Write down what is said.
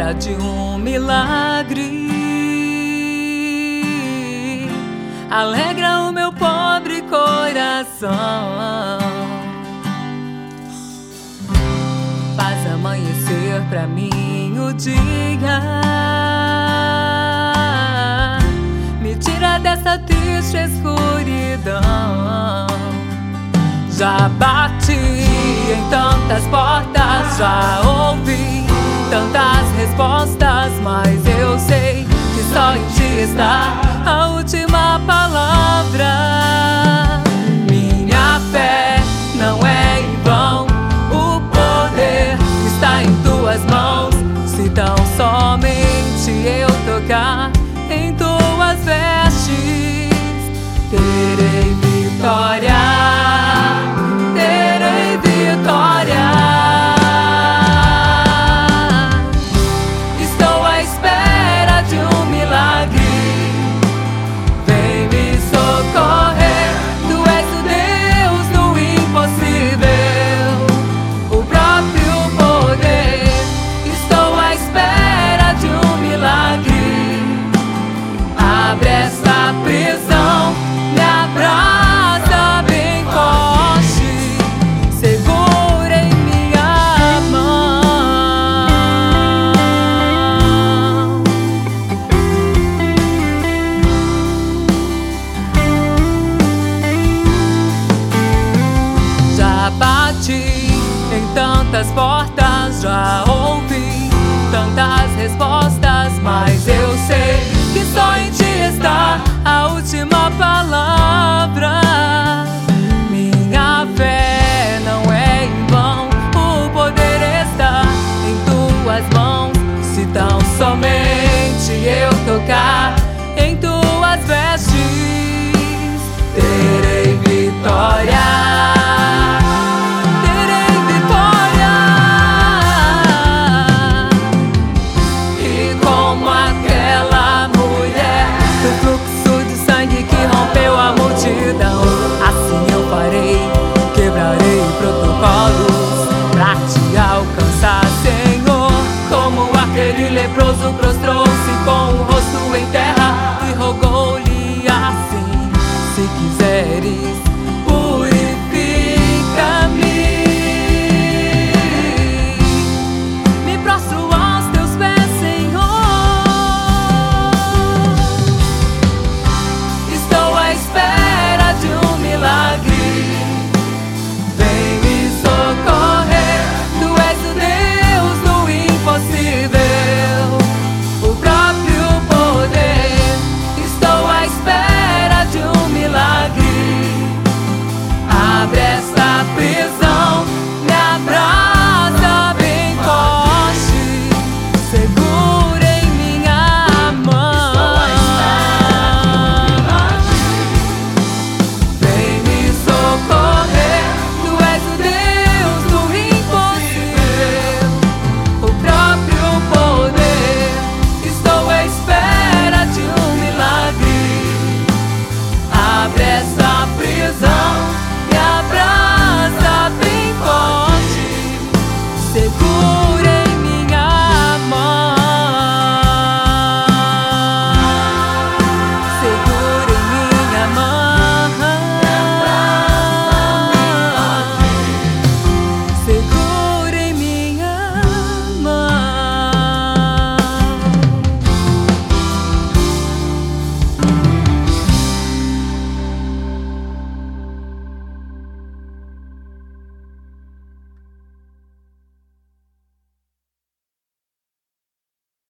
espera de um milagre. Alegra o meu pobre coração. Faz amanhecer pra mim o dia. Me tira dessa triste escuridão. Já bati em tantas portas, já ouvi tantas respostas, mas eu sei que só em ti está a última palavra. Minha fé não é em vão, o poder está em tuas mãos. Se tão somente eu tocar em tuas vestes, terei vitória. Terei vitória. Estou à espera de um milagre. Vem me socorrer. Tu és o Deus do impossível, o próprio poder. Estou à espera de um milagre. Abre essa prisão, me abraça bem forte, segura em minha mão. Já bati em tantas portas, já ouvi tantas respostas, mas eu sei que só em ti está a última palavra. Minha fé não é em vão, o poder está em tuas mãos. Se tão somente eu tocar em tuas vestes, terei vitória. Assim eu farei, quebrarei protocolos pra te alcançar, Senhor. Como aquele leproso